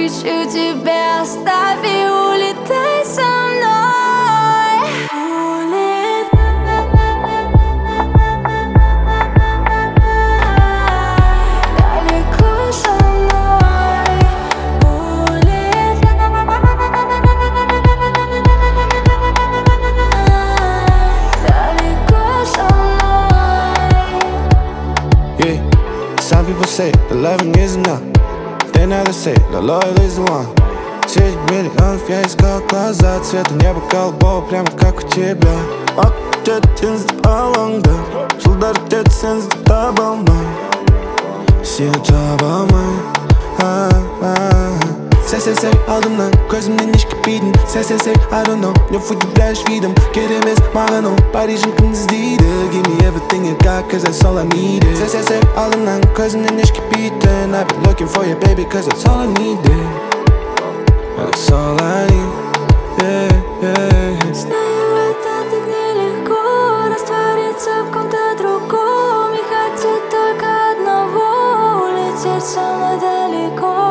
кричу тебе: оставь и улетай со мной. Далеко со мной. Далеко со мной. Yeah, some people say the loving is enough. Then others say the loyal is the one. 10 миллионов, я искал глаза цвета неба голубого, прямо как у тебя. Отец алаңда, жылдар өтеді сенсіз таба алмай. Сені таба алмай. Сәл алдымнан көзімнен ешкіппейтін. Сәл I don't know, не удивляешь видом. Керек емес маған ол, Парижін кім іздейді. Give me everything you got, cause that's all I needed. Сәл алдымнан көзімнен ешкіппейтін. I've been looking for you, baby, cause that's all I needed. That's all I need, yeah. Знаю, это так нелегко раствориться в ком-то другом. И хотеть только одного — улететь со мной далеко.